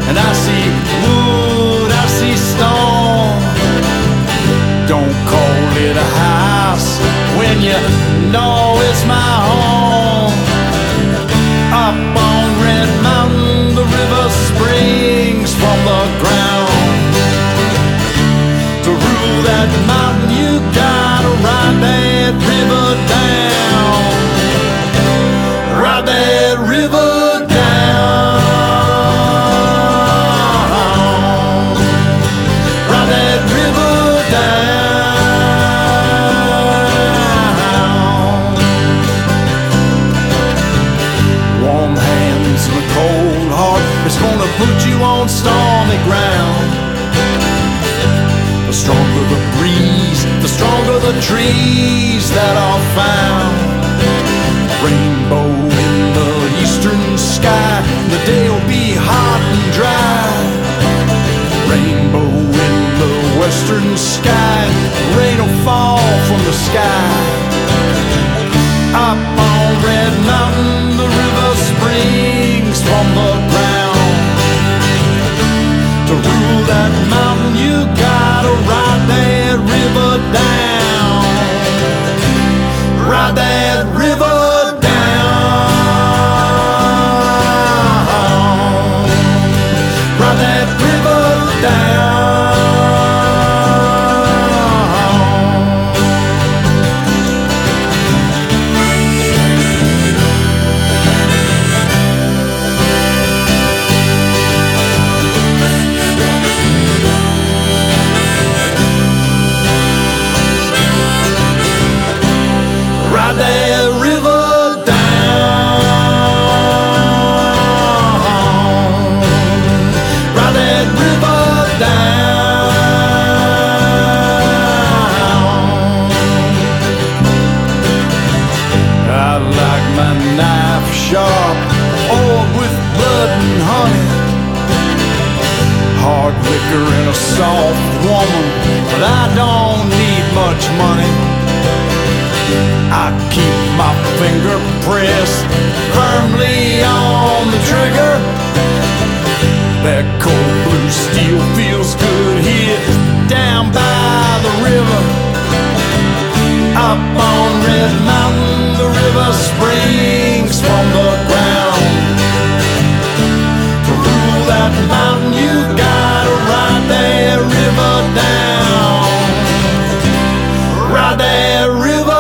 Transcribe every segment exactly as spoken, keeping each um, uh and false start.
and I see wood, I see stone. Don't call it a house when you know it's my home. Up on Red Mountain, the river springs from the ground. To rule that mountain, you gotta ride that river down. Ride that river down. Ride that river down. Warm hands and a cold heart, it's gonna put you on stormy ground. The stronger the breeze, the stronger the trees that are found. Rainbow in the eastern sky, the day will be hot and dry. Rainbow in the western sky, rain will fall from the sky. Up on Red Mountain, the river springs from the ground. To rule that mountain, you gotta ride that river down. Ride that river down. Ride that river down. Ride that river down. Ride that river down. I like my knife sharp, oiled with blood and honey. Hard liquor and a soft woman, but I don't need much money. I keep my finger pressed firmly on the trigger. That cold blue steel feels good here down by the river. Up on Red Mountain, the river springs from the ground. To rule that mountain, you gotta ride that river down. Ride that river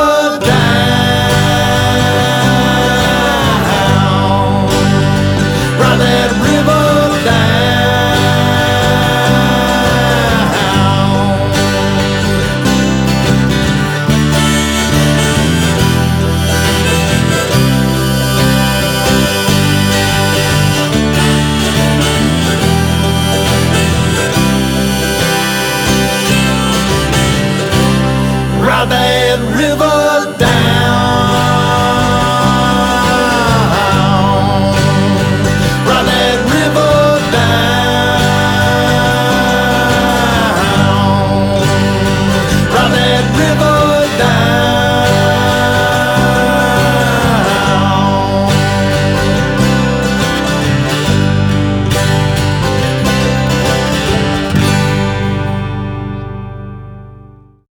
down. Ride that river down. Ride that river down.